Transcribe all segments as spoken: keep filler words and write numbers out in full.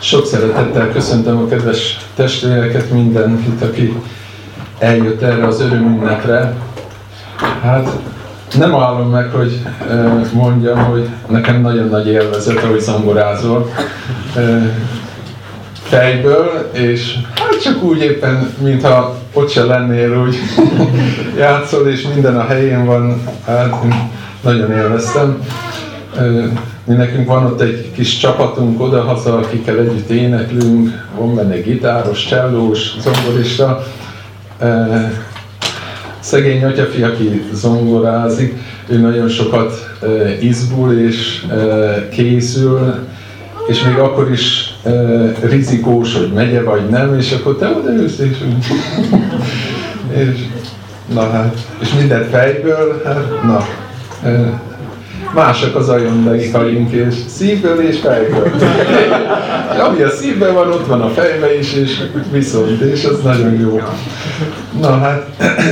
Sok szeretettel köszöntöm a kedves testvéreket, mindenkit, aki eljött erre az örömünnepre. Hát nem állom meg, hogy mondjam, hogy nekem nagyon nagy élvezet, ahogy zongorázol fejből, és hát csak úgy éppen, mintha ott se lennél, úgy játszol, és minden a helyén van. Hát nagyon élveztem. Mi nekünk van ott egy kis csapatunk odahaza, akikkel együtt éneklünk, van benne gitáros, csellós, zongorista. Szegény atyafi, aki zongorázik, ő nagyon sokat izgul és készül, és még akkor is rizikós, hogy megye vagy nem, és akkor te odaülsz, és, és na hát, és mindent fejből, hát na. Másak az ajondaikaink, és szívből és fejből. Ami a szívben van, ott van a fejben is, és viszont, és az nagyon jó. Na hát,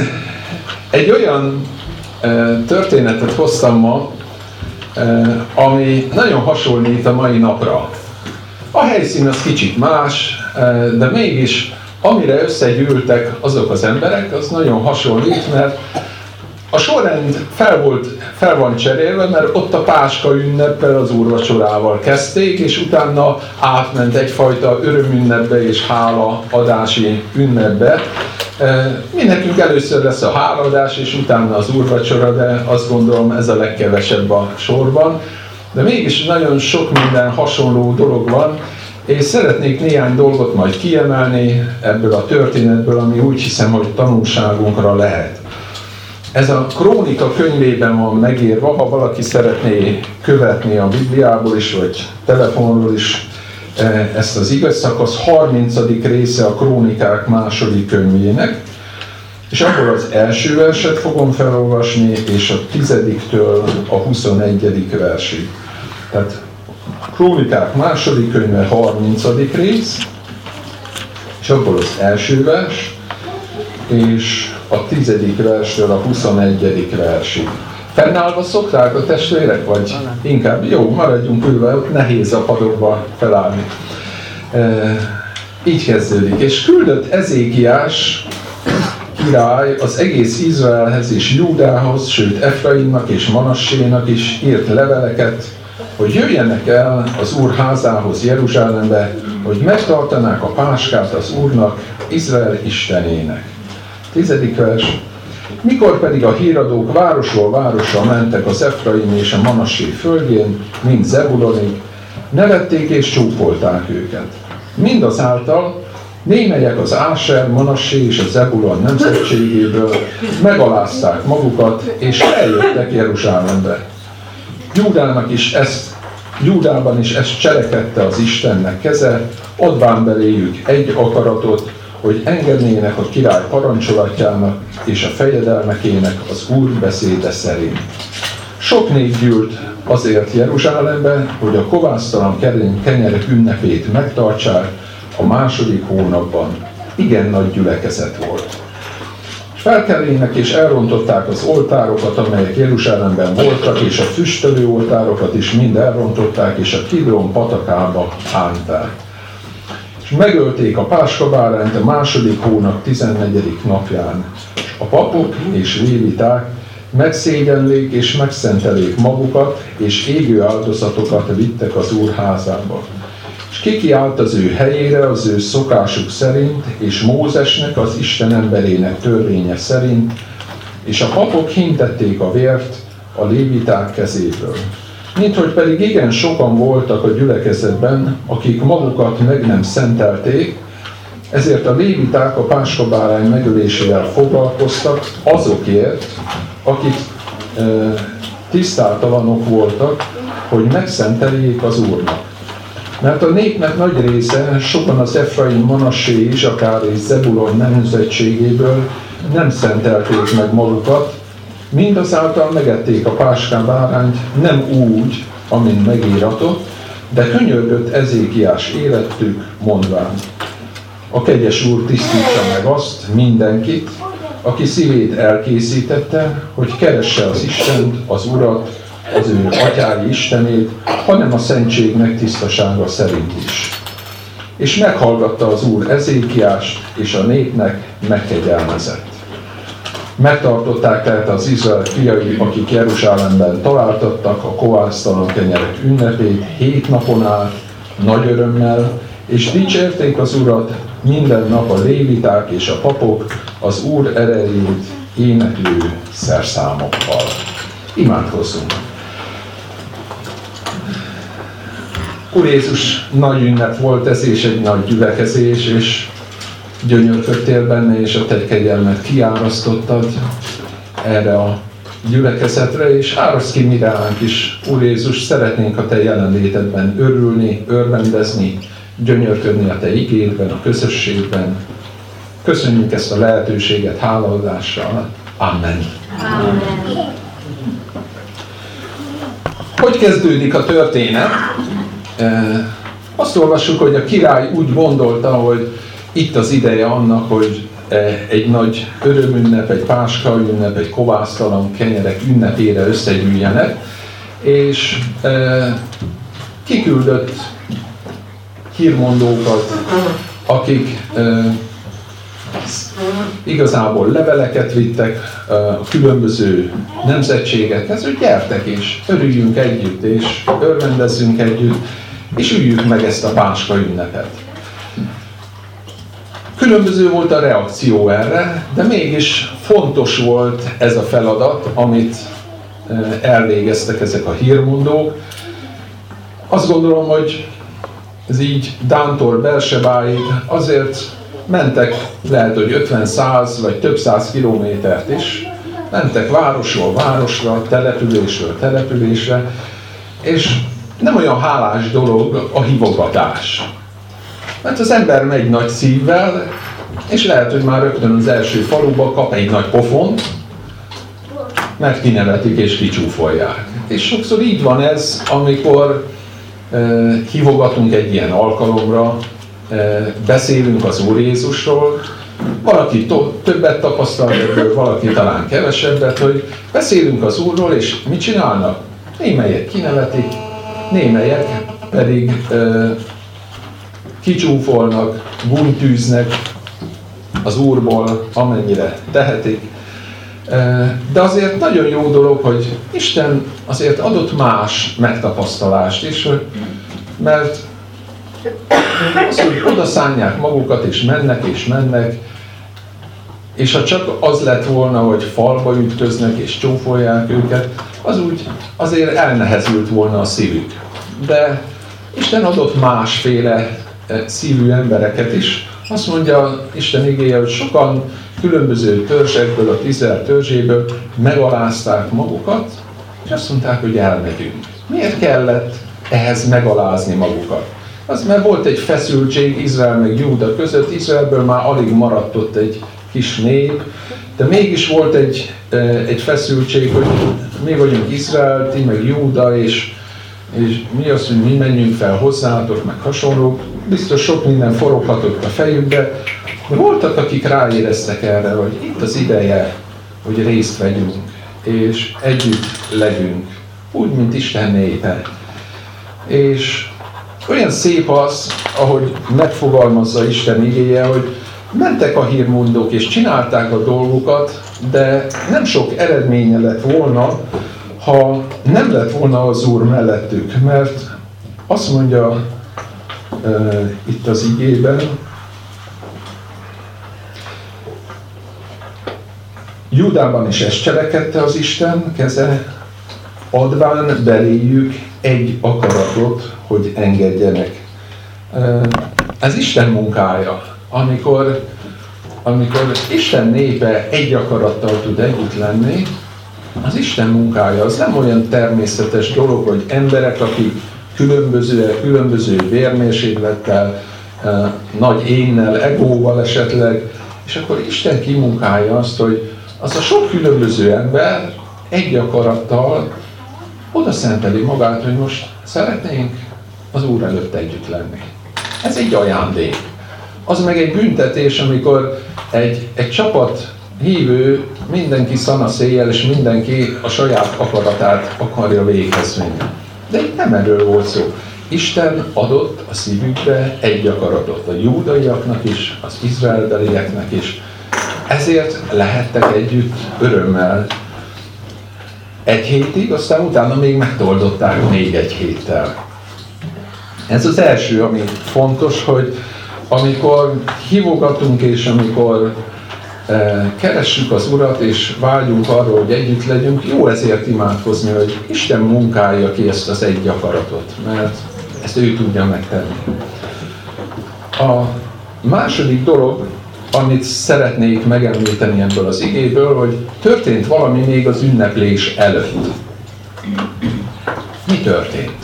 egy olyan e, történetet hoztam ma, e, ami nagyon hasonlít a mai napra. A helyszín az kicsit más, e, de mégis amire összegyűltek azok az emberek, az nagyon hasonlít, mert a sorrend fel, volt, fel van cserélve, mert ott a Páska ünneppel, az úrvacsorával kezdték, és utána átment egyfajta örömünnepbe és hálaadási ünnepbe. Mi nekünk először lesz a hálaadás, és utána az úrvacsora, de azt gondolom ez a legkevesebb a sorban. De mégis nagyon sok minden hasonló dolog van, és szeretnék néhány dolgot majd kiemelni ebből a történetből, ami úgy hiszem, hogy tanulságunkra lehet. Ez a Krónika könyvében van megírva, ha valaki szeretné követni a Bibliából is, vagy telefonról is ezt az igaz szakasz, harmincadik része a Krónikák második könyvének, és abból az első verset fogom felolvasni, és a tizediktől a huszonegyedik versig. Tehát Krónikák második könyve harmincadik rész, és abból az első vers, és a tizedik verstől a huszonegyedik versig. Fennállva szokták a testvérek, vagy inkább jó, maradjunk ülve, ott nehéz a padokba felállni. E, így kezdődik. És küldött Ezékiás király az egész Izraelhez és Júdához, sőt Efraimnak és Manassénak is írt leveleket, hogy jöjjenek el az Úr házához Jeruzsálembe, hogy megtartanák a páskát az Úrnak, Izrael Istenének. Tizedik vers. Mikor pedig a híradók városról városra mentek az Efraim és a Manassé földjén, mind Zebulonig, nevették és csúfolták őket. Mindazáltal némelyek az Áser, Manassé és a Zebulon nemzetségéből megalázták magukat, és eljöttek Jeruzsálembe. Júdának is ezt, Júdában is ezt cselekedte az Istennek keze, adván beléjük egy akaratot, hogy engednének a király parancsolatjának és a fejedelmekének az Úr beszéde szerint. Sok nép gyűlt azért Jeruzsálembe, hogy a kovásztalan kenyerek ünnepét megtartsák a második hónapban. Igen nagy gyülekezet volt. Felkellének és elrontották az oltárokat, amelyek Jeruzsálemben voltak, és a füstölő oltárokat is mind elrontották, és a Kidron patakába hányták. Megölték a páskabárányt a második hónap tizennegyedik napján. A papok és léviták megszégyenlék és megszentelék magukat, és égő áldozatokat vittek az Úr házába. És kikiált az ő helyére az ő szokásuk szerint, és Mózesnek, az Isten emberének törvénye szerint, és a papok hintették a vért a léviták kezéből. Minthogy pedig igen sokan voltak a gyülekezetben, akik magukat meg nem szentelték, ezért a léviták a páskabárány megölésével foglalkoztak azokért, akik e, tisztátalanok voltak, hogy megszenteljék az Úrnak. Mert a népnek nagy része, sokan az Efraim, Manassé, Izsakár és Zebulon nemzetségéből nem szentelték meg magukat, mindazáltal megették a páskabárányt, nem úgy, amint megíratott, de könyörgött Ezékiás életük, mondván: a kegyes Úr tisztítsa meg azt, mindenkit, aki szívét elkészítette, hogy keresse az Istent, az Urat, az ő atyái Istenét, hanem a szentség megtisztasága szerint is. és meghallgatta az Úr Ezékiást, és a népnek megkegyelmezett. Megtartották tehát az Izrael fiai, akik Jeruzsálemben találtattak, a kovásztalan kenyerek ünnepét hét napon át, nagy örömmel, és dicsérték az Urat minden nap a léviták és a papok az Úr erejét éneklő szerszámokkal. Imádkozzunk! Úr Jézus, nagy ünnep volt ez, és egy nagy gyülekezés, és gyönyörködtél benne, és a te kegyelmet kiárasztottad erre a gyülekezetre, és áraszt ki mi ránk is. Úr Jézus, szeretnénk a te jelenlétedben örülni, örvendezni, gyönyörködni a te igédben, a közösségben. Köszönjük ezt a lehetőséget hálaadással. Amen. Amen. Hogy kezdődik a történet? Azt olvassuk, hogy a király úgy gondolta, hogy itt az ideje annak, hogy egy nagy örömünnep, egy páska ünnep, egy kovásztalan kenyerek ünnepére összegyűjjenek, és kiküldött hírmondókat, akik igazából leveleket vittek a különböző nemzetségekhez, hogy gyertek és örüljünk együtt, és örvendezzünk együtt, és üljük meg ezt a páska ünnepet. Különböző volt a reakció erre, de mégis fontos volt ez a feladat, amit elvégeztek ezek a hírmondók. Azt gondolom, hogy ez így Dántól Beersebáig azért mentek, lehet, hogy ötven-száz vagy több száz kilométert is, mentek városról városra, településről településre, és nem olyan hálás dolog a hívogatás. Mert az ember megy nagy szívvel, és lehet, hogy már rögtön az első faluba kap egy nagy pofont, mert kinevetik és kicsúfolják. És sokszor így van ez, amikor eh, hívogatunk egy ilyen alkalomra, eh, beszélünk az Úr Jézusról, valaki to- többet tapasztal ebből, valaki talán kevesebbet, hogy beszélünk az Úrról, és mit csinálnak? Némelyek kinevetik, némelyek pedig eh, kicsúfolnak, gúnytűznek az Úrból, amennyire tehetik. De azért nagyon jó dolog, hogy Isten azért adott más megtapasztalást is, mert az, hogy oda szánják magukat, és mennek, és mennek, és ha csak az lett volna, hogy falba ütköznek, és csúfolják őket, az úgy azért elnehezült volna a szívük. De Isten adott másféle szívű embereket is. Azt mondja Isten igéje, hogy sokan különböző törzsekből, a Izrael törzséből megalázták magukat, és azt mondták, hogy elmegyünk. Miért kellett ehhez megalázni magukat? Az, mert volt egy feszültség Izrael meg Júda között, Izraelből már alig maradt ott egy kis nép, de mégis volt egy, egy feszültség, hogy mi vagyunk Izrael, ti meg Júda, és és mi az, hogy mi menjünk fel hozzátok, meg hasonlók. Biztos sok minden foroghatott a fejükbe, de voltak, akik ráéreztek erre, hogy itt az ideje, hogy részt vegyünk, és együtt legyünk, úgy, mint Isten népe. És olyan szép az, ahogy megfogalmazza Isten igéje, hogy mentek a hírmondók, és csinálták a dolgukat, de nem sok eredménye lett volna, ha nem lett volna az Úr mellettük, mert azt mondja uh, itt az igében, Júdában is ezt cselekedte az Isten keze, adván beléjük egy akaratot, hogy engedjenek. Uh, ez Isten munkája, amikor, amikor Isten népe egy akarattal tud együtt lenni, az Isten munkája, az nem olyan természetes dolog, hogy emberek, akik különböző, különböző vérmérséklettel, eh, nagy énnel, egóval esetleg, és akkor Isten kimunkálja azt, hogy az a sok különböző ember egy akarattal oda szenteli magát, hogy most szeretnénk az Úr előtt együtt lenni. Ez egy ajándék. Az meg egy büntetés, amikor egy, egy csapat hívő, mindenki szanaszéjjel, és mindenki a saját akaratát akarja véghez vinni. De itt nem erről volt szó. Isten adott a szívükbe egy akaratot, a júdaiaknak is, az izraelbelieknek is. Ezért lehettek együtt örömmel egy hétig, aztán utána még megtoldották még egy héttel. Ez az első, ami fontos, hogy amikor hívogatunk és amikor eh, keressük az Urat és vágyunk arra, hogy együtt legyünk, jó ezért imádkozni, hogy Isten munkálja ki ezt az egy akaratot, mert ezt ő tudja megtenni. A második dolog, amit szeretnék megemlíteni ebből az igéből, hogy történt valami még az ünneplés előtt. Mi történt?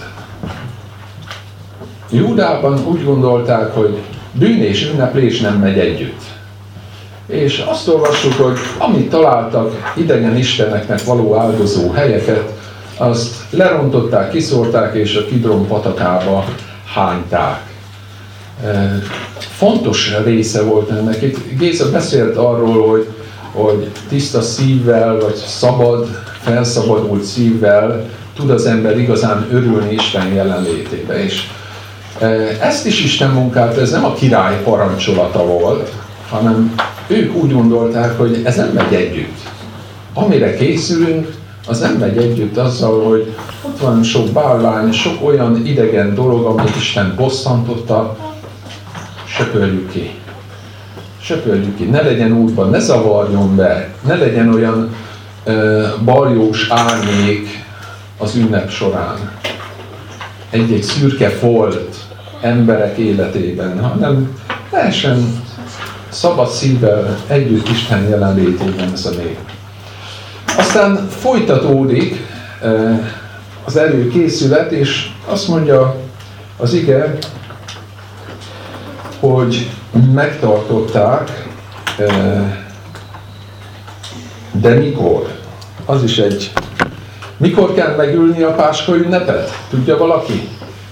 Júdában úgy gondolták, hogy bűn és ünneplés nem megy együtt. És azt olvassuk, hogy amit találtak idegen isteneknek való áldozó helyeket, azt lerontották, kiszórták és a Kidron patakába hányták. Fontos része volt ennek. Itt Géza beszélt arról, hogy, hogy tiszta szívvel, vagy szabad, felszabadult szívvel tud az ember igazán örülni Isten jelenlétébe. És ezt is Isten munkálta, ez nem a király parancsolata volt, hanem ők úgy gondolták, hogy ez nem megy együtt. Amire készülünk, az nem megy együtt azzal, hogy ott van sok bálvány, sok olyan idegen dolog, amit Isten bosszantotta, söpörjük ki. Söpörjük ki, ne legyen útban, ne zavarjon be, ne legyen olyan uh, baljós árnyék az ünnep során. Egy-egy szürke folt emberek életében, hanem teljesen szabad szívvel együtt Isten jelenlétében ez a nép. Aztán folytatódik uh, az előkészület, és azt mondja az ige, hogy megtartották, de mikor? Az is egy... Mikor kell megülni a Páska ünnepet? Tudja valaki?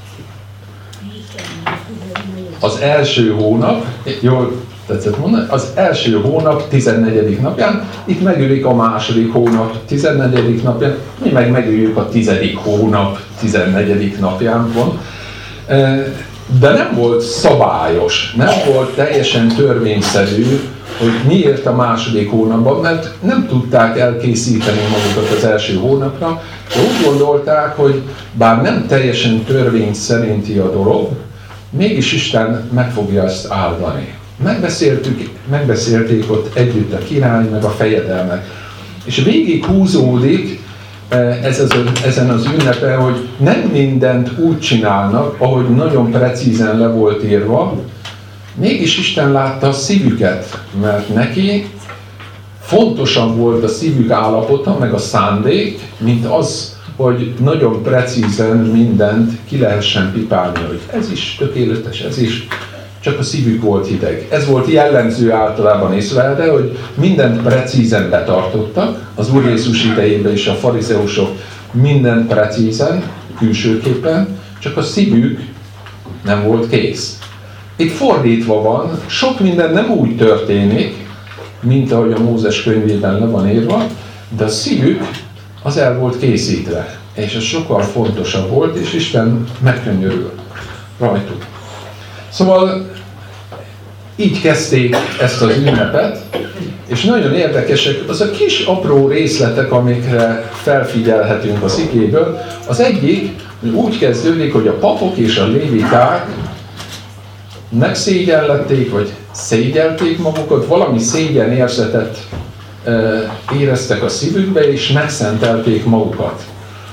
Az első hónap, jól tetszett mondani, az első hónap tizennegyedik napján, itt megülik a második hónap tizennegyedik napján, mi meg megüljük a tizedik hónap tizennegyedik napján van. De nem volt szabályos, nem volt teljesen törvényszerű, hogy miért a második hónapban, mert nem tudták elkészíteni magukat az első hónapra, de úgy gondolták, hogy bár nem teljesen törvény szerinti a dolog, mégis Isten meg fogja ezt áldani. Megbeszéltük, megbeszélték ott együtt a király, meg a fejedelmek. És végig húzódik Ez az, ezen az ünnepen, hogy nem mindent úgy csinálnak, ahogy nagyon precízen le volt írva, mégis Isten látta a szívüket, mert neki fontosabb volt a szívük állapota, meg a szándék, mint az, hogy nagyon precízen mindent ki lehessen pipálni, hogy ez is tökéletes, ez is, csak a szívük volt hideg. Ez volt jellemző általában Izraelre, hogy mindent precízen betartottak, az Úr Jézus idejében is a farizeusok mindent precízen, külsőképpen, csak a szívük nem volt kész. Itt fordítva van, sok minden nem úgy történik, mint ahogy a Mózes könyvében le van írva, de a szívük az el volt készítve, és ez sokkal fontosabb volt, és Isten megkönyörül rajtuk. Szóval így kezdték ezt az ünnepet, és nagyon érdekesek az a kis apró részletek, amikre felfigyelhetünk az igéből. Az egyik úgy kezdődik, hogy a papok és a léviták megszégyenlették, vagy szégyelték magukat, valami szégyenérzetet éreztek a szívükbe, és megszentelték magukat.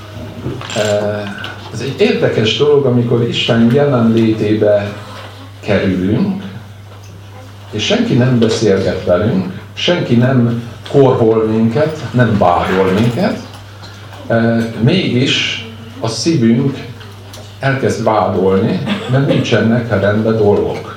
Ez egy érdekes dolog, amikor Isten jelenlétébe kerülünk, és senki nem beszélget velünk, senki nem korhol minket, nem vádol minket, mégis a szívünk elkezd vádolni, mert nincsenek rendben dolgok.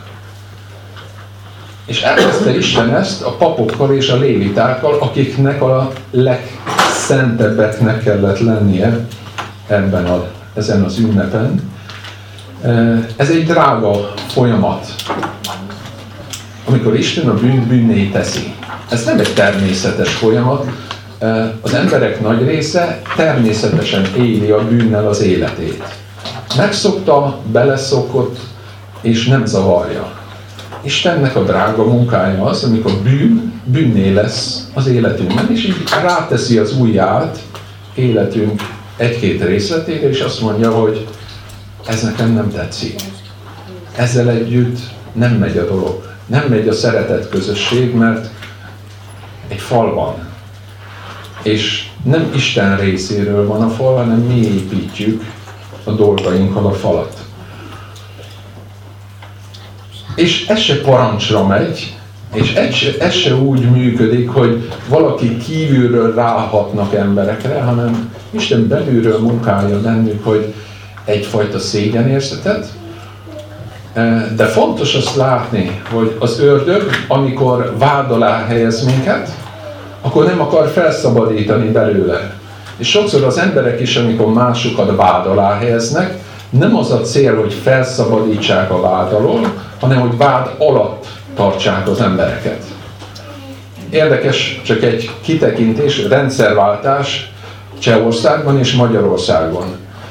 És elkezdte Isten ezt a papokkal és a lévitákkal, akiknek a legszentebbeknek kellett lennie ebben a, ezen az ünnepen. Ez egy drága folyamat, amikor Isten a bűnt bűnné teszi. Ez nem egy természetes folyamat. Az emberek nagy része természetesen éli a bűnnel az életét. megszokta, beleszokott, és nem zavarja. Istennek a drága munkája az, amikor bűn, bűnné lesz az életünkben, és így ráteszi az ujját életünk egy-két részletére, és azt mondja, hogy ez nekem nem tetszik. Ezzel együtt nem megy a dolog. Nem megy a szeretet közösség, mert egy fal van. És nem Isten részéről van a fal, hanem mi építjük a dolgainkkal a falat. És ez se parancsra megy, és ez se, ez se úgy működik, hogy valaki kívülről ráhatnak emberekre, hanem Isten belülről munkálja bennük, hogy egyfajta szégyenérzetet. De fontos azt látni, hogy az ördög, amikor vád alá helyez minket, akkor nem akar felszabadítani belőle. És sokszor az emberek is, amikor másokat vád alá helyeznek, nem az a cél, hogy felszabadítsák a vád alól, hanem hogy vád alatt tartsák az embereket. Érdekes, csak egy kitekintés, rendszerváltás Csehországban és Magyarországon.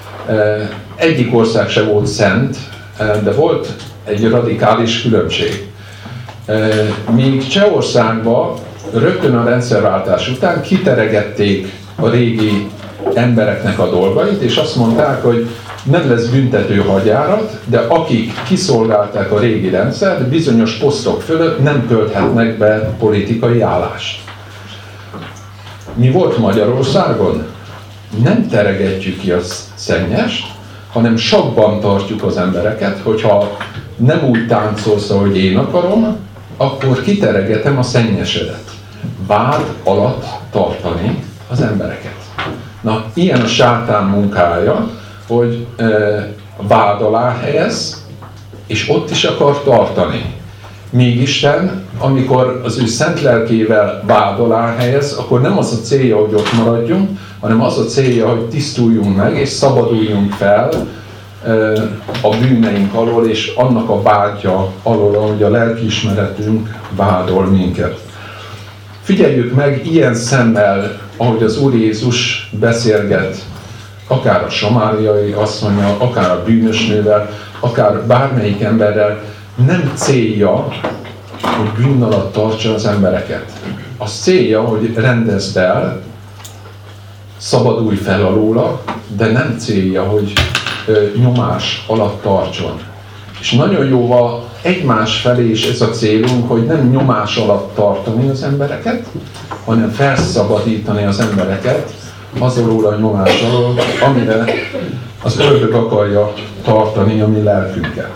Egyik ország se volt szent, de volt egy radikális különbség. Míg Csehországban rögtön a rendszerváltás után kiteregették a régi embereknek a dolgait, és azt mondták, hogy nem lesz büntető hadjárat, de akik kiszolgálták a régi rendszert, bizonyos posztok fölött nem tölthetnek be politikai állást. Mi volt Magyarországon? Nem teregetjük ki a szennyest, hanem sakban tartjuk az embereket, hogyha nem úgy táncolsz, ahogy én akarom, akkor kiteregetem a szennyesedet. Vád alatt tartani az embereket. Na, ilyen a sátán munkája, hogy e, vád alá helyez, és ott is akar tartani. Míg Isten, amikor az ő szent lelkével vád alá helyez, akkor nem az a célja, hogy ott maradjunk, hanem az a célja, hogy tisztuljunk meg, és szabaduljunk fel e, a bűneink alól, és annak a vádja alól, ahogy a lelkiismeretünk vádol minket. Figyeljük meg ilyen szemmel, ahogy az Úr Jézus beszélget, akár a samáriai asszonnyal, akár a bűnös nővel, akár bármelyik emberrel, nem célja, hogy bűn alatt tartsa az embereket. Az célja, hogy rendezd el, szabadulj fel alóla, de nem célja, hogy ö, nyomás alatt tartson. És nagyon jóval egymás felé is ez a célunk, hogy nem nyomás alatt tartani az embereket, hanem felszabadítani az embereket az alól a nyomás alól, amire az ördög akarja tartani a mi lelkünket.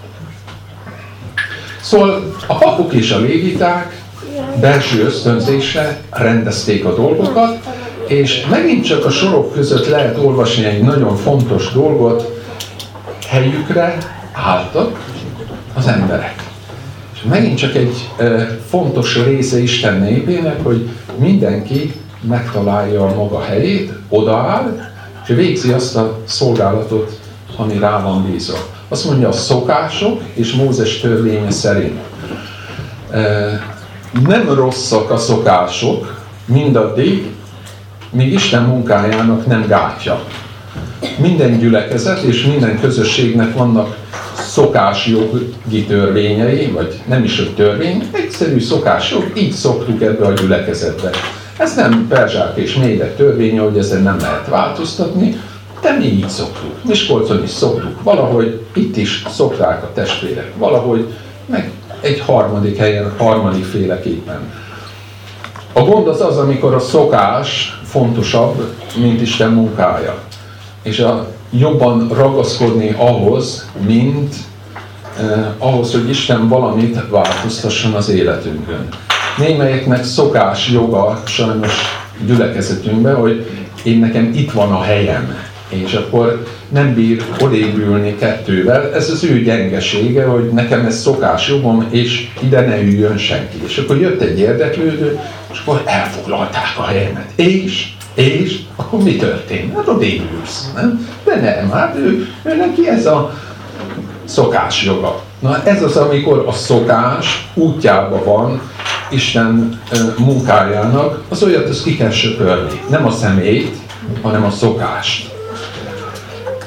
Szóval a papok és a léviták belső ösztönzésre rendezték a dolgokat, és megint csak a sorok között lehet olvasni egy nagyon fontos dolgot, helyükre álltak az emberek. És megint csak egy e, fontos része Isten népének, hogy mindenki megtalálja a maga helyét, odaáll, és végzi azt a szolgálatot, ami rá van bízva. Azt mondja, a szokások és Mózes törvénye szerint. E, nem rosszak a szokások, mindaddig, míg Isten munkájának nem gátja. Minden gyülekezet és minden közösségnek vannak szokásjogi törvényei, vagy nem is a törvény, egyszerű szokásjog, így szoktuk ebbe a gyülekezetbe. Ez nem perzsák és mélyek törvénye, hogy ezen nem lehet változtatni, de mi így szoktuk. Miskolcon is szoktuk, valahogy itt is szokták a testvérek, valahogy meg egy harmadik helyen, harmadik féleképpen. A gond az az, amikor a szokás fontosabb, mint Isten munkája. És a jobban ragaszkodni ahhoz, mint eh, ahhoz, hogy Isten valamit változtasson az életünkön. Némelyeknek szokás joga sajnos gyülekezetünkben, hogy én nekem itt van a helyem, és akkor nem bír odébb kettővel. Ez az ő gyengesége, hogy nekem ez szokás jogom, és ide ne üljön senki. És akkor jött egy érdeklődő, és akkor elfoglalták a helyemet. És És akkor mi történt? Hát odébb ülsz, nem? De nem, hát ő, ő neki ez a szokás joga. Na ez az, amikor a szokás útjában van Isten munkájának, az olyat, az ki kell söpörni. Nem a személyt, hanem a szokást.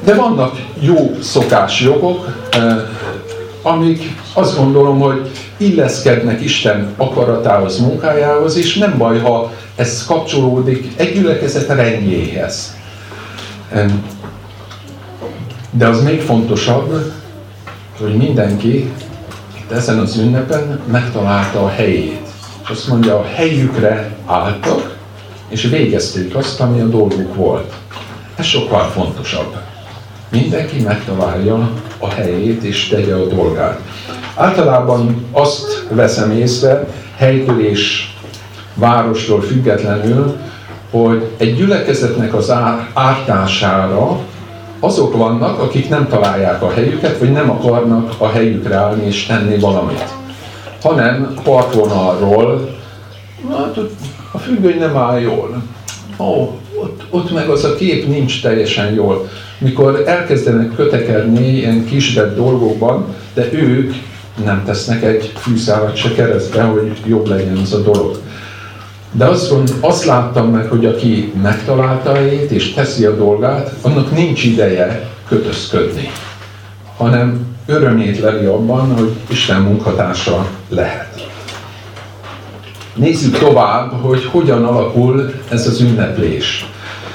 De vannak jó szokásjogok, amik azt gondolom, hogy illeszkednek Isten akaratához, munkájához, és nem baj, ha ez kapcsolódik egy gyülekezet rendjéhez. De az még fontosabb, hogy mindenki itt ezen az ünnepen megtalálta a helyét. És azt mondja, a helyükre álltak, és végezték azt, ami a dolguk volt. Ez sokkal fontosabb. Mindenki megtalálja a helyét, és tegye a dolgát. Általában azt veszem észre, helytől és várostól függetlenül, hogy egy gyülekezetnek az ártására azok vannak, akik nem találják a helyüket, vagy nem akarnak a helyükre állni és tenni valamit. Hanem partvonalról, hát a függöny nem áll jól. Ó, ott, ott meg az a kép nincs teljesen jól. Mikor elkezdenek kötekedni ilyen kisebb dolgokban, de ők nem tesznek egy fűszálat se keresztbe, hogy jobb legyen az a dolog. De azt, azt láttam meg, hogy aki megtalálta a helyét és teszi a dolgát, annak nincs ideje kötözködni, hanem örömét leli abban, hogy Isten munkatársa lehet. Nézzük tovább, hogy hogyan alakul ez az ünneplés.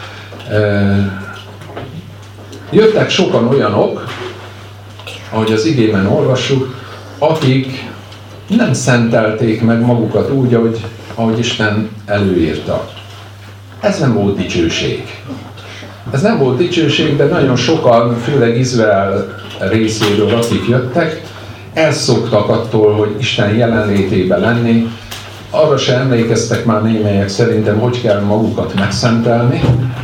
Jöttek sokan olyanok, ahogy az igében olvassuk, akik nem szentelték meg magukat úgy, ahogy, ahogy Isten előírta. Ez nem volt dicsőség. Ez nem volt dicsőség, de nagyon sokan, főleg Izrael részéről, akik jöttek, elszoktak attól, hogy Isten jelenlétében lenni. Arra se emlékeztek már némelyek szerintem, hogy kell magukat megszentelni.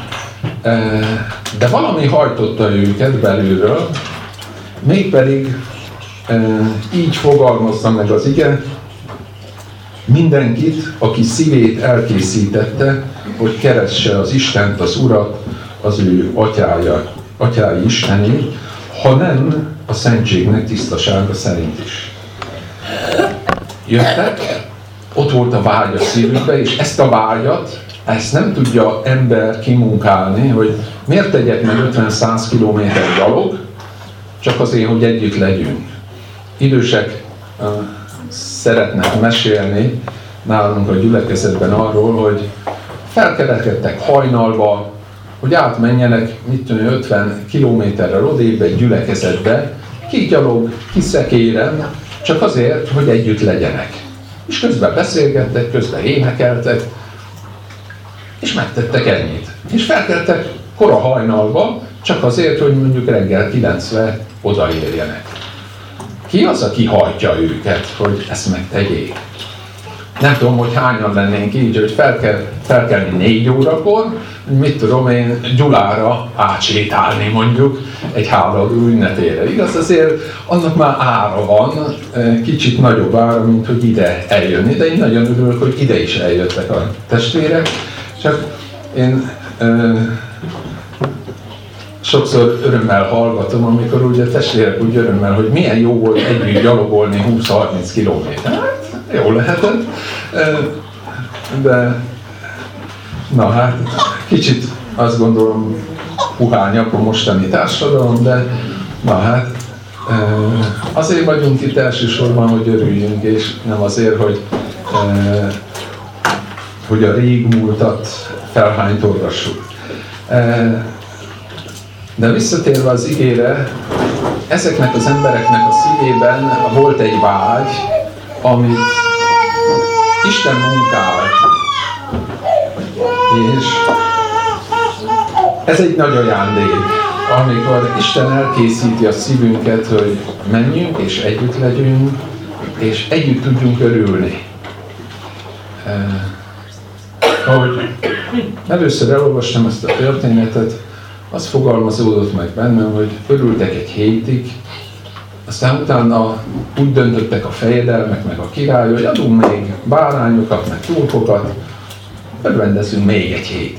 De valami hajtotta őket belülről, mégpedig így fogalmazza meg az ige, mindenkit, aki szívét elkészítette, hogy keresse az Istent, az Urat, az ő atyája, atyái Istenét, ha nem a szentségnek tisztasága szerint is. Jöttek, ott volt a vágy a szívükbe, és ezt a vágyat, ezt nem tudja ember kimunkálni, hogy miért tegyek meg ötven-száz kilométer gyalog, csak azért, hogy együtt legyünk. Idősek uh, szeretnek mesélni nálunk a gyülekezetben arról, hogy felkerekedtek hajnalba, hogy átmenjenek, mit tudom, ötven kilométerrel odébb egy gyülekezetbe, ki gyalog, ki szekéren, csak azért, hogy együtt legyenek. És közben beszélgettek, közben énekeltek, és megtettek ennyit. És felkeltek kora hajnalba, csak azért, hogy mondjuk reggel kilencre odaérjenek. Ki az, aki hajtja őket, hogy ezt megtegyék? Nem tudom, hogy hányan lennénk így, hogy fel kell, felkelni négy órakor, mit tudom én, Gyulára átsétálni mondjuk egy hálaadó ünnepére. Igaz, azért annak már ára van, kicsit nagyobb ára, mint hogy ide eljönni, de én nagyon örülök, hogy ide is eljöttek a testvérek. Csak én ö, sokszor örömmel hallgatom, amikor ugye a testvérek úgy örömmel, hogy milyen jó volt együtt gyalogolni húsz-harminc kilométer. Hát, jó lehetett, de na hát, kicsit azt gondolom puhányak a mostani társadalom, de na hát, azért vagyunk itt elsősorban, hogy örüljünk, és nem azért, hogy hogy a régmúltat felhánytorgassuk. De visszatérve az igére, ezeknek az embereknek a szívében volt egy vágy, amit Isten munkált. És ez egy nagy ajándék, amikor Isten elkészíti a szívünket, hogy menjünk és együtt legyünk, és együtt tudjunk örülni. Ahogy először elolvastam ezt a történetet, az fogalmazódott meg bennem, hogy örültek egy hétig, aztán utána úgy döntöttek a fejedelmek, meg a király, hogy adunk még bárányokat, meg túlkokat, örvendezzünk még egy hétig.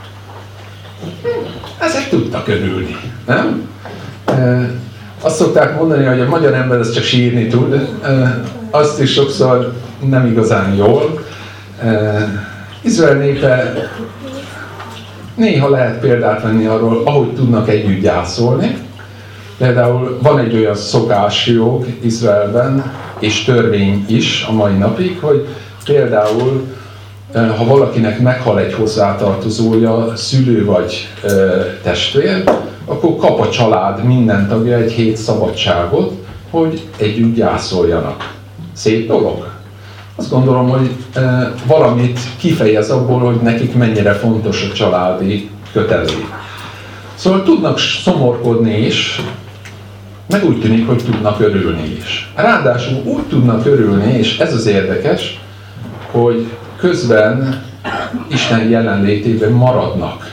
Ezek tudtak örülni, nem? E, azt szokták mondani, hogy a magyar ember ez csak sírni tud, e, azt is sokszor nem igazán jól. E, Izrael népe néha lehet példát venni arról, ahogy tudnak együtt gyászolni. Például van egy olyan szokásjog Izraelben, és törvény is a mai napig, hogy például ha valakinek meghal egy hozzátartozója, szülő vagy ö, testvér, akkor kap a család minden tagja egy hét szabadságot, hogy együtt gyászoljanak. Szép dolog? Azt gondolom, hogy ö, valamit kifejez abból, hogy nekik mennyire fontos a családi kötelék. Szóval tudnak szomorkodni is, meg úgy tűnik, hogy tudnak örülni is. Ráadásul úgy tudnak örülni, és ez az érdekes, hogy közben Isten jelenlétében maradnak.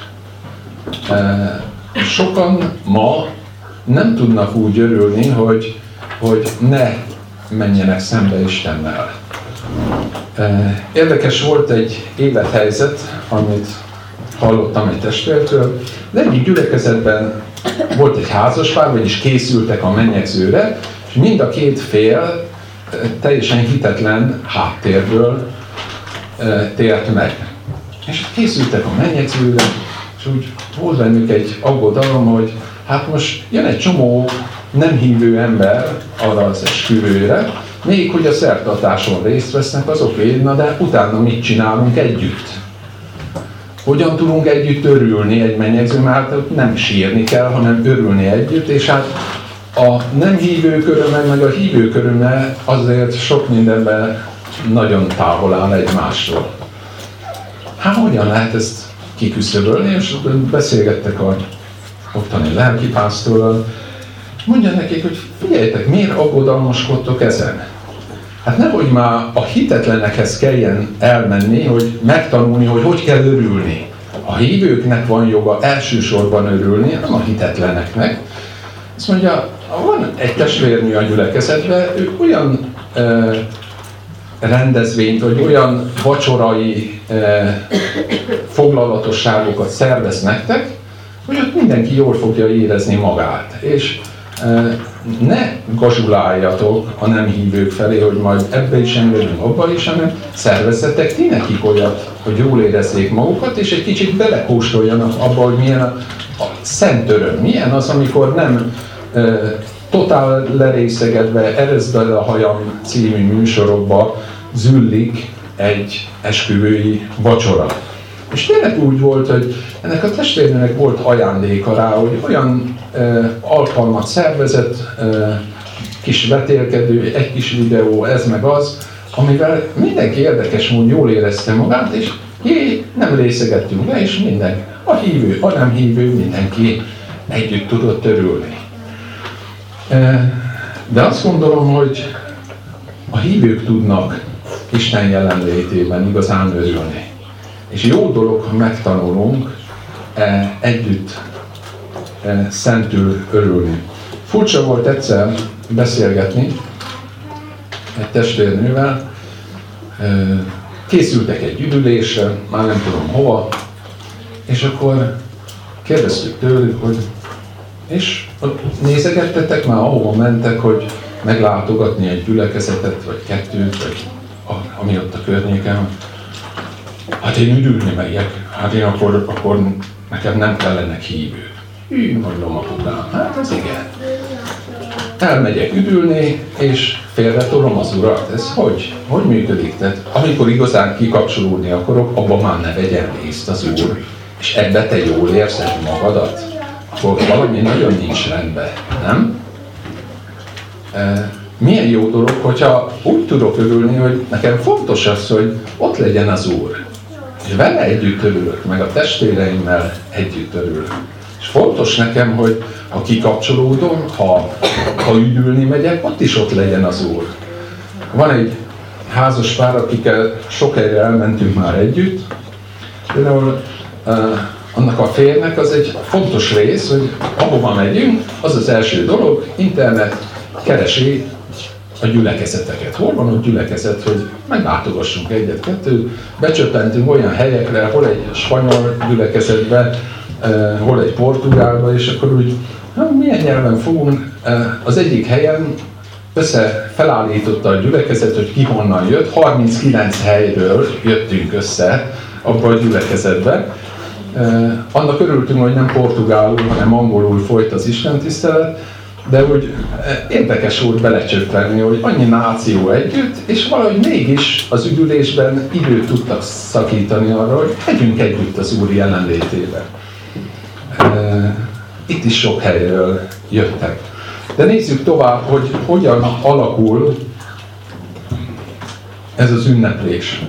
Sokan ma nem tudnak úgy örülni, hogy, hogy ne menjenek szembe Istennel. Érdekes volt egy élethelyzet, amit hallottam egy testvértől, de egyik gyülekezetben volt egy házaspár, vagyis készültek a mennyegzőre, és mind a két fél teljesen hitetlen háttérből tért meg. És készültek a mennyegzőre, és úgy volt bennük egy aggodalom, hogy hát most jön egy csomó nem hívő ember arra az esküvőre, még hogy a szertartáson részt vesznek, az oké, na de utána mit csinálunk együtt? Hogyan tudunk együtt örülni egy mennyegző, mert nem sírni kell, hanem örülni együtt, és hát a nem hívők öröme, meg a hívők öröme azért sok mindenben nagyon távol áll egymástól. Hát hogyan lehet ezt kiküszöbölni, és beszélgettek a ottani lelkipásztorral. Mondja nekik, hogy figyeljetek, miért aggodalmaskodtok ezen? Hát nehogy már a hitetlenekhez kelljen elmenni, hogy megtanulni, hogy hogy kell örülni. A hívőknek van joga elsősorban örülni, nem a hitetleneknek. Azt mondja, van egy testvérnő a gyülekezetben, ő olyan e, rendezvényt, vagy olyan vacsorai e, foglalatosságokat szervez nektek, hogy ott mindenki jól fogja érezni magát. És e, ne gazsuláljatok a nem hívők felé, hogy majd ebbe is engedünk, abba is, hanem szervezzetek ti nekik olyat, hogy jól érezzék magukat, és egy kicsit belekóstoljanak abba, hogy milyen a, a szent öröm. Milyen az, amikor nem e, totál lerészegedve, Ereszd bele a hajam című műsorokba züllik egy esküvői vacsora. És tényleg úgy volt, hogy ennek a testvérnőnek volt ajándéka rá, hogy olyan e, alkalmat szervezett, e, kis vetélkedő, egy kis videó, ez meg az, amivel mindenki érdekes módon jól érezte magát, és jé, nem részegettünk le, és minden, a hívő, a nem hívő, mindenki együtt tudott örülni. E, de azt gondolom, hogy a hívők tudnak Isten jelenlétében igazán örülni. És jó dolog, ha megtanulunk e, együtt e, szentül örülni. Furcsa volt egyszer beszélgetni egy testvérnővel, e, készültek egy üdülésre, már nem tudom hova, és akkor kérdeztük tőlük, hogy és nézegettetek már, ahova mentek, hogy meglátogatni egy gyülekezetet, vagy kettőt, vagy a, ami ott a környéken. Hát én üdülni megyek, hát én akkor, akkor nekem nem kellenek hívők. Hű, mondom apukám, hát az igen. Elmegyek üdülni, és félretolom az urat. Ez hogy? Hogy működik? Tehát amikor igazán kikapcsolódni akarok, abban már ne vegyen részt az úr. És ebbe te jól érzed magadat, akkor valami nagyon nincs rendben, nem? E, milyen jó dolog, hogyha úgy tudok örülni, hogy nekem fontos az, hogy ott legyen az Úr. És vele együtt örülök, meg a testvéreimmel együtt örülök. És fontos nekem, hogy ha kikapcsolódom, ha, ha üdülni megyek, ott is ott legyen az Úr. Van egy házas pár, akikkel sok helyre elmentünk már együtt. Például uh, annak a férnek az egy fontos rész, hogy ahova megyünk, az az első dolog, internet keresi a gyülekezeteket. Hol van ott gyülekezet, hogy meglátogassunk egyet-kettőt, becsöppentünk olyan helyekre, hol egy spanyol gyülekezetbe, eh, hol egy portugálba, és akkor úgy, hát, milyen nyelven fogunk. Eh, az egyik helyen össze felállította a gyülekezet, hogy ki honnan jött, harminckilenc helyről jöttünk össze abba a gyülekezetbe. Annak örültünk, hogy nem portugálul, hanem angolul folyt az istentisztelet, de úgy érdekes volt belecsöppenni, hogy annyi náció együtt, és valahogy mégis az üdülésben időt tudtak szakítani arra, hogy legyünk együtt az Úr jelenlétében. Itt is sok helyről jöttek. De nézzük tovább, hogy hogyan alakul ez az ünneplés.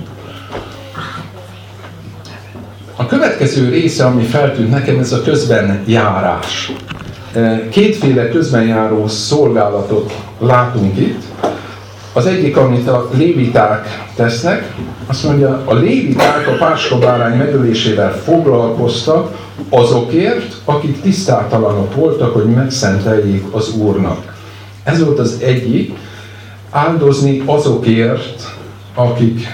A következő része, ami feltűnt nekem, ez a közbenjárás. Kétféle közbenjáró szolgálatot látunk itt. Az egyik, amit a léviták tesznek, azt mondja, a léviták a páskabárány megölésével foglalkoztak azokért, akik tisztátalanok voltak, hogy megszenteljék az Úrnak. Ez volt az egyik, áldozni azokért, akik,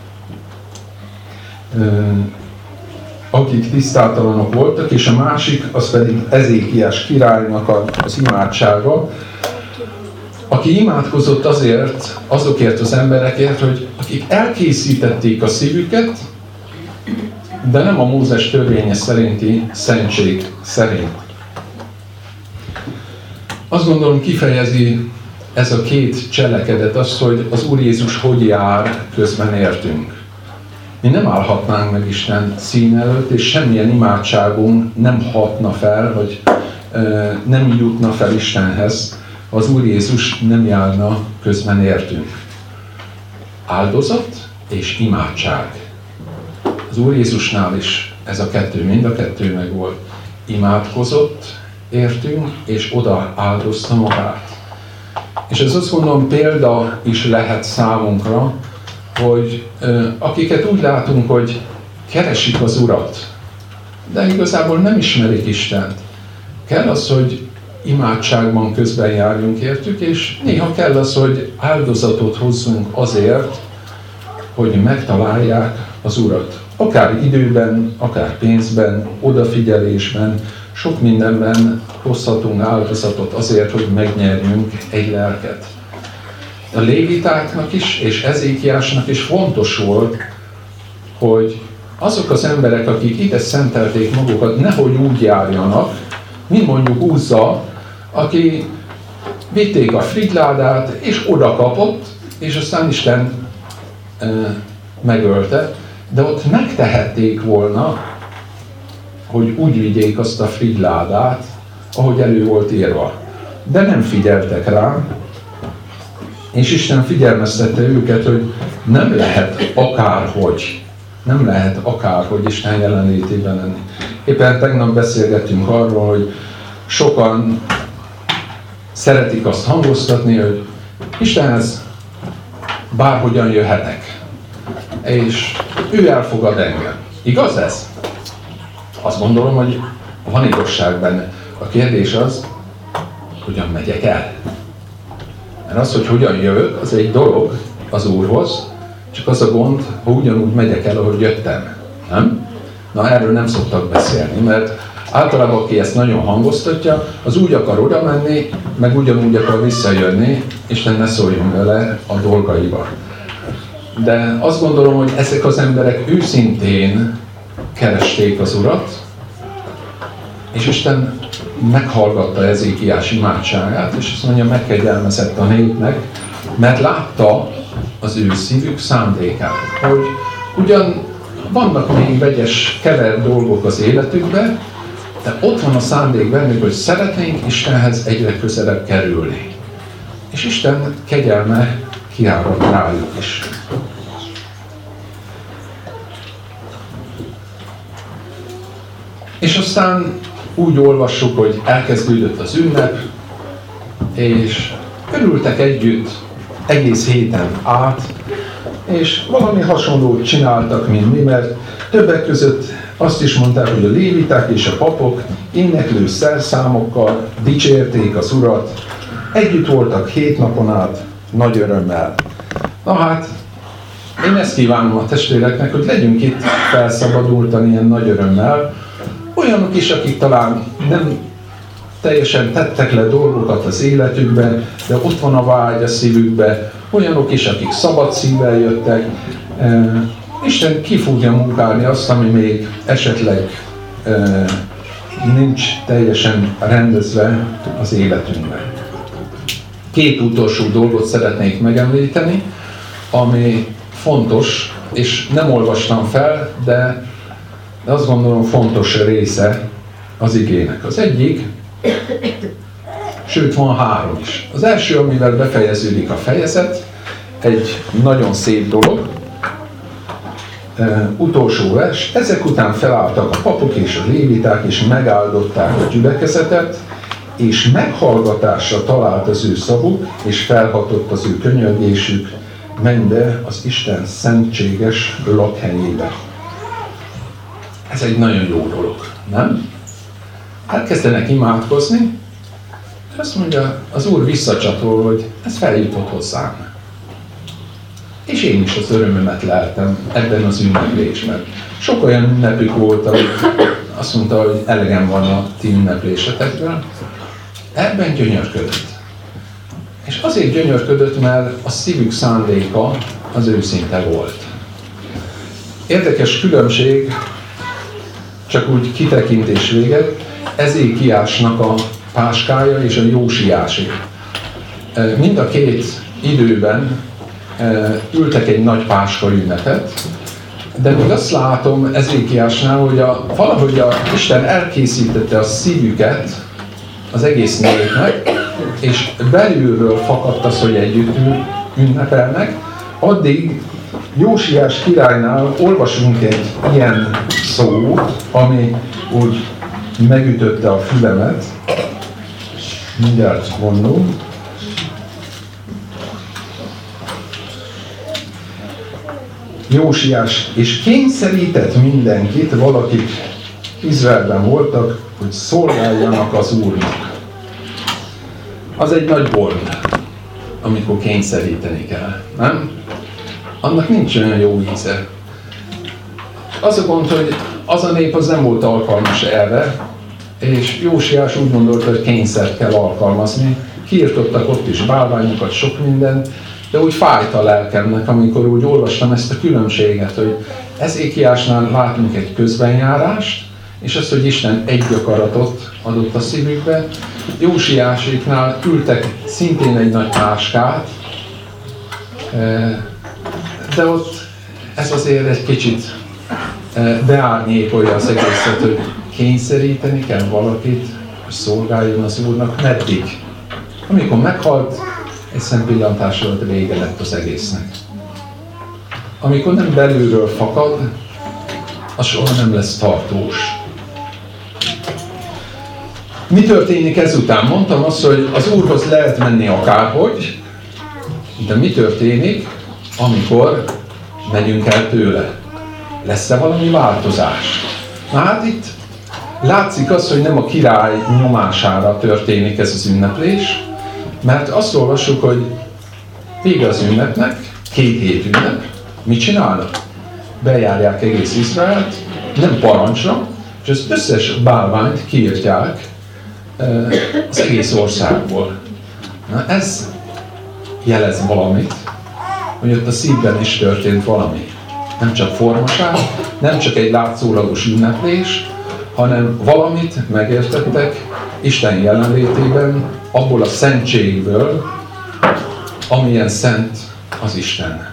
akik tisztátalanok voltak, és a másik, az pedig Ezékiás királynak az imádsága, aki imádkozott azért, azokért az emberekért, hogy akik elkészítették a szívüket, de nem a Mózes törvénye szerinti szentség szerint. Azt gondolom, kifejezi ez a két cselekedet azt, hogy az Úr Jézus hogy jár, közben értünk. Mi nem állhatnánk meg Isten szín előtt, és semmilyen imádságunk nem hatna fel, vagy ö, nem jutna fel Istenhez, ha az Úr Jézus nem járna, közben értünk. Áldozat és imádság. Az Úr Jézusnál is ez a kettő, mind a kettő meg volt. Imádkozott, értünk, és oda áldozta magát. És ez azt mondom, példa is lehet számunkra, hogy ö, akiket úgy látunk, hogy keresik az Urat, de igazából nem ismerik Istent. Kell az, hogy imádságban közben járjunk értük, és néha kell az, hogy áldozatot hozzunk azért, hogy megtalálják az Urat. Akár időben, akár pénzben, odafigyelésben, sok mindenben hozhatunk áldozatot azért, hogy megnyerjünk egy lelket. A lévitáknak is, és Ezékiásnak is fontos volt, hogy azok az emberek, akik ide szentelték magukat, nehogy úgy járjanak, mint mondjuk Úzza, aki vitték a frigyládát, és oda kapott, és aztán Isten e, megölte, de ott megtehették volna, hogy úgy vigyék azt a frigyládát, ahogy elő volt írva. De nem figyeltek rá, és Isten figyelmeztette őket, hogy nem lehet akárhogy, nem lehet akárhogy Isten jelenlétében lenni. Éppen tegnap beszélgettünk arról, hogy sokan szeretik azt hangoztatni, hogy Istenhez bárhogyan jöhetek, és ő elfogad engem. Igaz ez? Azt gondolom, hogy van igazság benne. A kérdés az, hogyan megyek el. Mert az, hogy hogyan jövök, az egy dolog az Úrhoz, csak az a gond, ha ugyanúgy megyek el, ahogy jöttem. Nem? Na, erről nem szoktak beszélni, mert általában, aki ezt nagyon hangoztatja, az úgy akar oda menni, meg ugyanúgy akar visszajönni, Isten ne szóljon vele a dolgaiba. De azt gondolom, hogy ezek az emberek őszintén keresték az Urat, és Isten meghallgatta Ezékiás imádságát, és azt mondja, megkegyelmezett a népnek, mert látta az ő szívük szándékát, hogy ugyan vannak még vegyes, kevert dolgok az életükben, de ott van a szándék bennük, hogy szeretnénk Istenhez egyre közelebb kerülni. És Isten kegyelme kiárad rájuk is. És aztán úgy olvassuk, hogy elkezdődött az ünnep, és örültek együtt egész héten át, és valami hasonlót csináltak, mint mi, mert többek között azt is mondták, hogy a léviták és a papok éneklő szerszámokkal dicsérték az Urat, együtt voltak hét napon át, nagy örömmel. Na hát, én ezt kívánom a testvéreknek, hogy legyünk itt felszabadultan ilyen nagy örömmel, olyanok is, akik talán nem teljesen tettek le dolgokat az életükben, de ott van a vágy a szívükben, olyanok is, akik szabad szívvel jöttek. Isten ki fogja munkálni azt, ami még esetleg nincs teljesen rendezve az életünkben. Két utolsó dolgot szeretnék megemlíteni, ami fontos, és nem olvastam fel, de azt gondolom fontos része az igének. Az egyik, sőt van három is. Az első, amivel befejeződik a fejezet, egy nagyon szép dolog, Uh, utolsó vers. Ezek után felálltak a papok és a léviták, és megáldották a gyülekezetet, és meghallgatásra talált az ő szavuk, és felhatott az ő könyörgésük, menj be az Isten szentséges lakhelyébe. Ez egy nagyon jó dolog, nem? Elkezdenek imádkozni, és azt mondja, az Úr visszacsatol, hogy ez feljutott hozzám. És én is az örömömet leltem ebben az ünneplésben. Sok olyan ünnepük volt, hogy azt mondta, hogy elegem van a ti ünneplésetekből. Ebben gyönyörködött. És azért gyönyörködött, mert a szívük szándéka az őszinte volt. Érdekes különbség, csak úgy kitekintés véget, Ezékiásnak a páskája és a Jósiásé. Mind a két időben ültek egy nagy páska ünnepet, de még azt látom Ezékiásnál, hogy a, valahogy a Isten elkészítette a szívüket az egész népnek, és belülről fakadt az, hogy együtt ünnepelnek. Addig Jósiás királynál olvasunk egy ilyen szót, ami úgy megütötte a fülemet. Mindjárt mondom. Jósiás, és kényszerített mindenkit, valakik Izraelben voltak, hogy szolgáljanak az Úrnak. Az egy nagy gond, amikor kényszeríteni kell, nem? Annak nincs olyan jó íze. Az a gond, hogy az a nép az nem volt alkalmas erre, és Jósiás úgy gondolta, hogy kényszert kell alkalmazni. Kiirtottak ott is bálványokat, sok mindent, de úgy fájt a lelkemnek, amikor úgy olvastam ezt a különbséget, hogy Ezékiásnál látunk egy közbenjárást, és azt, hogy Isten egy akaratot adott a szívükbe. Jósiáséknál ültek szintén egy nagy páskát, de ott ez azért egy kicsit beárnyékolja az egészet, hogy kényszeríteni kell valakit, hogy szolgáljon az Úrnak. Meddig? Amikor meghalt, egy szempillantás volt, vége lett az egésznek. Amikor nem belülről fakad, az soha nem lesz tartós. Mi történik ezután? Mondtam azt, hogy az Úrhoz lehet menni akárhogy, de mi történik, amikor megyünk el tőle? Lesz-e valami változás? Na hát itt látszik az, hogy nem a király nyomására történik ez az ünneplés, mert azt olvassuk, hogy vége az ünnepnek, két hét ünnep, mit csinálnak? Bejárják egész Izraelt, nem parancsra, és az összes bálványt kiirtják az egész országból. Na, ez jelez valamit, hogy ott a szívben is történt valami. Nem csak formaság, nem csak egy látszólagos ünneplés, hanem valamit megértettek Isten jelenlétében, abból a szentségből, amilyen szent az Isten.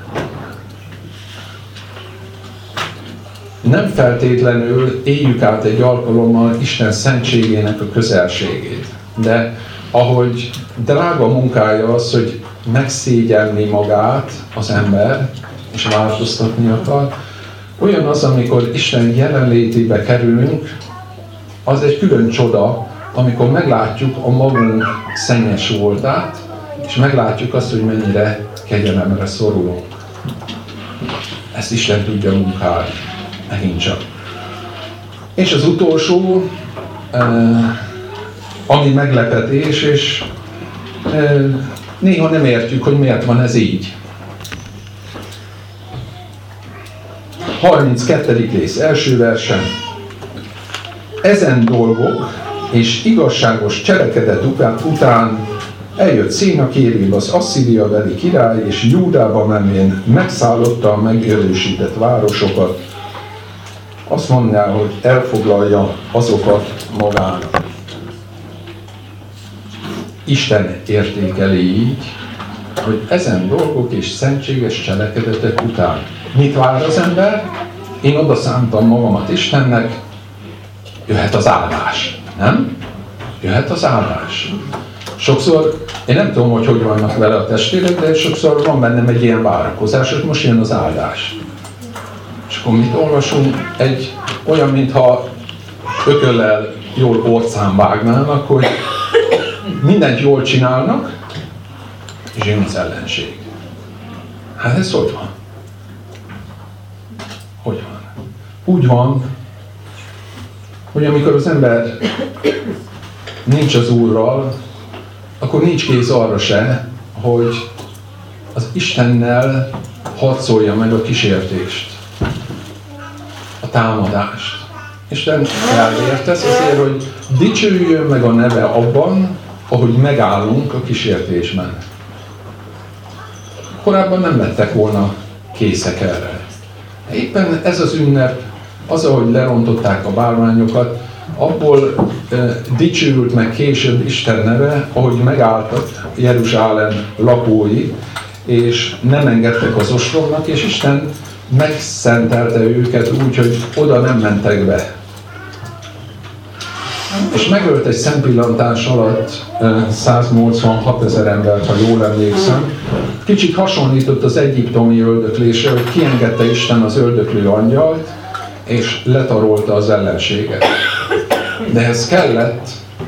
Nem feltétlenül éljük át egy alkalommal Isten szentségének a közelségét, de ahogy drága munkája az, hogy megszégyelni magát az ember, és változtatni akar, olyan az, amikor Isten jelenlétébe kerülünk, az egy külön csoda, amikor meglátjuk a magunk szennyes voltát, és meglátjuk azt, hogy mennyire kegyelemre szorulunk. Ezt Isten tudja munkálni, megint csak. És az utolsó, ami meglepetés, és néha nem értjük, hogy miért van ez így. harminckettedik rész, első versen. Ezen dolgok és igazságos cselekedet után eljött Szénakérib, az Asszíria beli király, és Júdába menvén megszállotta a megerősített városokat, azt mondja, hogy elfoglalja azokat magának. Isten értékeli így, hogy ezen dolgok és szentséges cselekedetek után mit vár az ember? Én oda szántam magamat Istennek, jöhet az áldás, nem? Jöhet az áldás. Sokszor, én nem tudom, hogy hogy vannak vele a testvérek, de sokszor van bennem egy ilyen várakozás, hogy most jön az áldás. És akkor mit olvasunk? Egy olyan, mintha ököllel jól orcán vágnának, hogy mindent jól csinálnak, és jön az ellenség. Hát ez hogy van? Hogy van? Úgy van, hogy amikor az ember nincs az Úrral, akkor nincs kész arra se, hogy az Istennel harcolja meg a kísértést, a támadást. Isten elért tesz azért, hogy dicsőjön meg a neve abban, ahogy megállunk a kísértésben. Korábban nem lettek volna készek erre. Éppen ez az ünnep, az, ahogy lerontották a bálványokat, abból e, dicsőült meg később Isten neve, ahogy megálltak Jeruzsálem lakói, és nem engedtek az ostromnak, és Isten megszentelte őket úgy, hogy oda nem mentek be. És megölt egy szempillantás alatt száznyolcvanhat ezer embert, ha jól emlékszem. Kicsit hasonlított az egyiptomi öldöklésre, hogy kiengedte Isten az öldöklő angyalt, és letarolta az ellenséget. De ez kellett,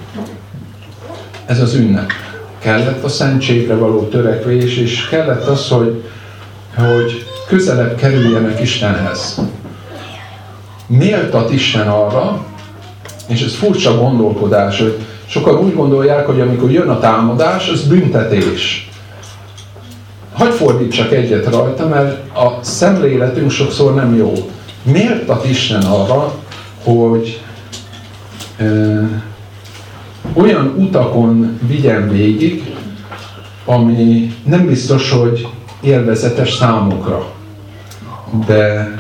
ez az ünnep. Kellett a szentségre való törekvés, és kellett az, hogy, hogy közelebb kerüljenek Istenhez. Méltat Isten arra, és ez furcsa gondolkodás, hogy sokan úgy gondolják, hogy amikor jön a támadás, az büntetés. Hadd fordítsak egyet rajta, mert a szemléletünk sokszor nem jó. Méltat Isten arra, hogy ö, olyan utakon vigyen végig, ami nem biztos, hogy élvezetes számukra, de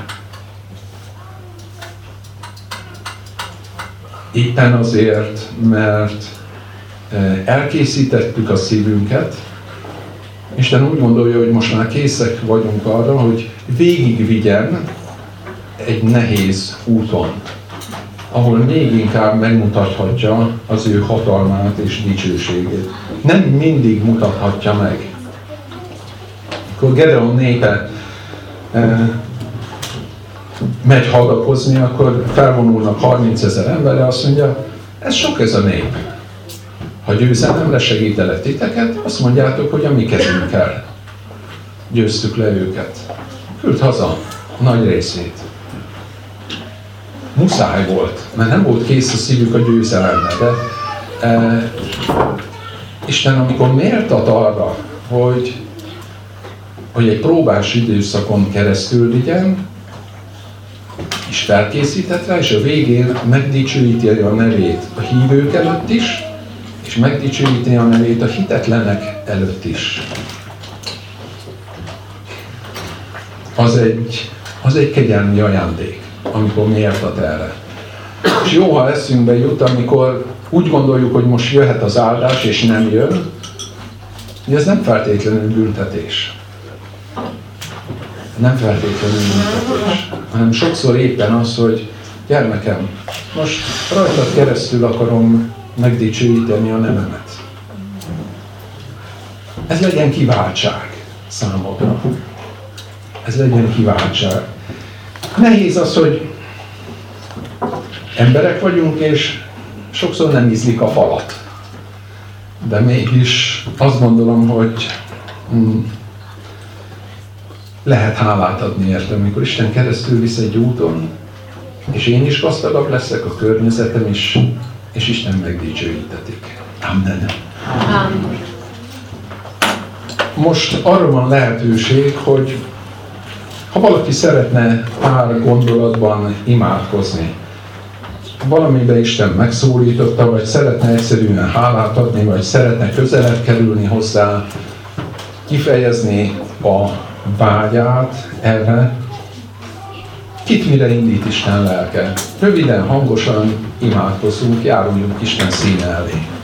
éppen azért, mert elkészítettük a szívünket, Isten úgy gondolja, hogy most már készek vagyunk arra, hogy végigvigyen egy nehéz úton, ahol még inkább megmutathatja az ő hatalmát és dicsőségét. Nem mindig mutathatja meg. Akkor Gedeon népe eh, megy hadakozni, akkor felvonulnak harmincezer emberre, azt mondja, ez sok ez a nép. Ha győzelemre segítelek titeket, azt mondjátok, hogy a mi kezünkkel győztük le őket. Küld haza a nagy részét. Muszáj volt, mert nem volt kész a szívük a győzelemre, de e, Isten, amikor méltat arra, hogy, hogy egy próbás időszakon keresztül vigyen, és felkészített rá, és a végén megdicsőíti a nevét a hívők előtt is, és megdicsőíti a nevét a hitetlenek előtt is. Az egy, az egy kegyelmi ajándék, amikor méltat erre. És jó, ha eszünkbe jut, amikor úgy gondoljuk, hogy most jöhet az áldás, és nem jön, hogy ez nem feltétlenül büntetés. Nem feltétlenül büntetés, hanem sokszor éppen az, hogy gyermekem, most rajtad keresztül akarom megdicsőíteni a nevemet. Ez legyen kiváltság számodra. Ez legyen kiváltság. Nehéz az, hogy emberek vagyunk, és sokszor nem ízlik a falat. De mégis azt gondolom, hogy hm, lehet hálát adni érte, amikor Isten keresztül visz egy úton, és én is gazdagabb leszek, a környezetem is, és Isten megdicsőítetik. Amen. Amen. Most arra van lehetőség, hogy ha valaki szeretne pár gondolatban imádkozni, valamiben Isten megszólította, vagy szeretne egyszerűen hálát adni, vagy szeretne közelebb kerülni hozzá, kifejezni a vágyát erre, Kit mire indít Isten lelke? Röviden, hangosan imádkozzunk, járuljunk Isten színe elé.